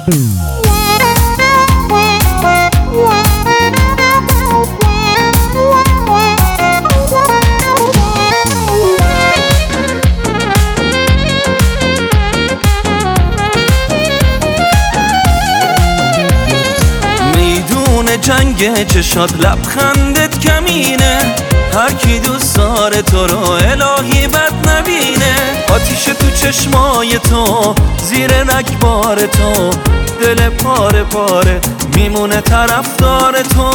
جنگ چشات لبخندت کمینه، هر کی دوست داره تو رو الهی بد نبینه. آتیش تو چشمای تو، زیر رگبار تو، دل پاره پاره میمونه طرفدار تو.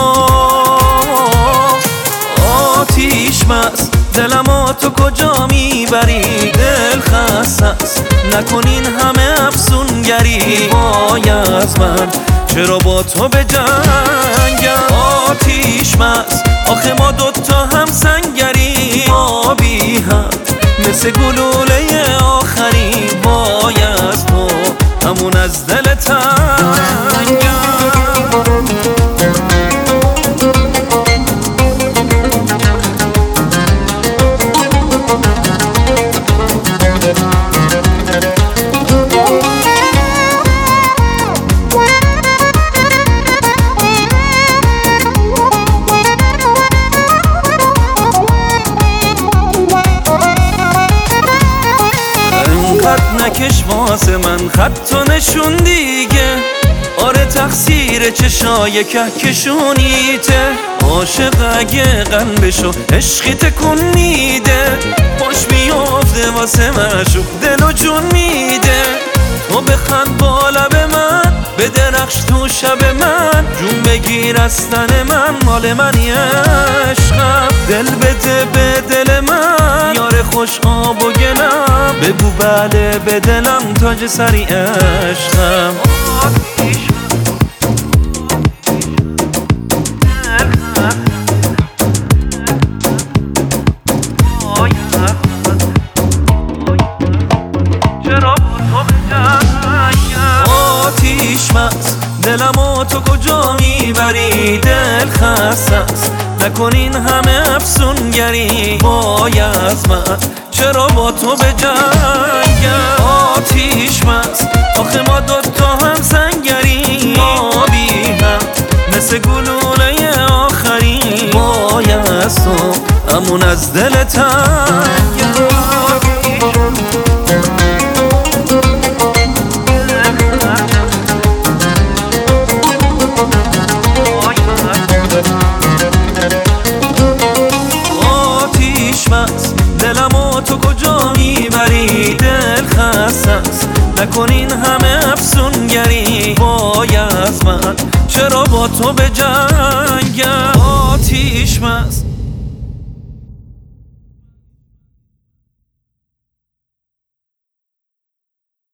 آتیش بس دلمو تو کجا میبری؟ دل خسته است نکنین همه افسونگری. وای از من چرا با تو به جنگم؟ آتیش بس آخه ما دوتا هم سنگری. ما بی هم مثل گلوله آخری. وای از تو همون از دل تنگم. نکش واسه من خط و نشون دیگه. آره تقصیر چشای کهکشونیته. عاشق اگه قلبشو عشقی تکون میده، باش میافته واسه مشوق دل و جون میده. تو بخند با لب من، بدرخش تو شب من، جون بگیر از تن من، مال منی عشقم. دل بده به دل من، یار خوش آب و گلم، بگو بله به دلم، تاج سری عشقم. آتیش مست دلمو تو کجا میبری؟ دل خسته است نکنین همه افسونگری. وای از من چرا با تو به جنگم؟ آتیش مست آخه ما دوتا هم سنگری. ما بی هم مثل گلوله آخری. وای از تو همون از دل تنگم. دلمو تو کجا میبری؟ دل خسته است نکنین همه افسونگری. وای از من چرا با تو به جنگم؟